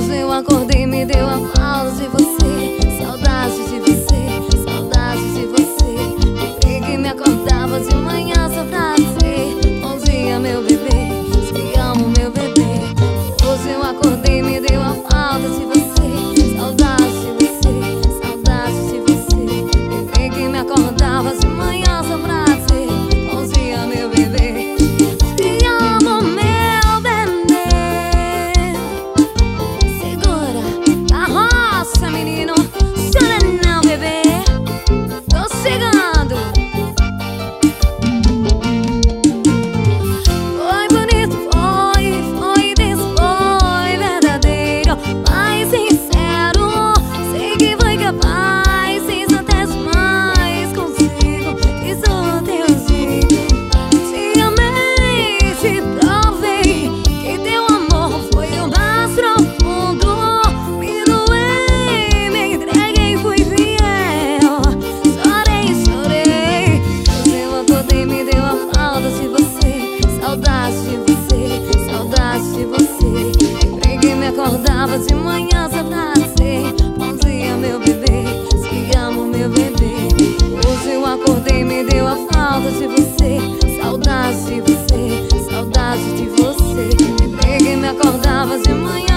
Hoje eu acordei, me deu a falta de você. Saudade de você, saudade de você. Lembrei que me acordava de manhã só pra dizer: bom dia, meu bebê, te amo, meu bebê. Hoje eu acordei, me deu a falta de você. Saudade de você, saudade de você. Lembrei que me acordava de manhã só pra dizer: bom dia, meu bebê, te amo, meu bebê. Segura a roça, menino, chora não, bebê. Tô chegando. Foi bonito, foi denso, foi verdadeiro, mas sincero. Sei que foi capaz, fiz até demais consigo. Fiz o teu jeito, te amei, te provei que teu amor foi o mais profundo. Me doei, me entreguei, fui fiel. Chorei, chorei. Hoje eu acordei, me deu a falta de você. Saudade de você, saudade de você. Lembrei que me acordava de manhã só pra dizer: bom dia, meu bebê, te amo, meu bebê. Hoje eu acordei, me deu a falta de você. Saudade de você, saudade de você. Lembrei que me acordava de manhã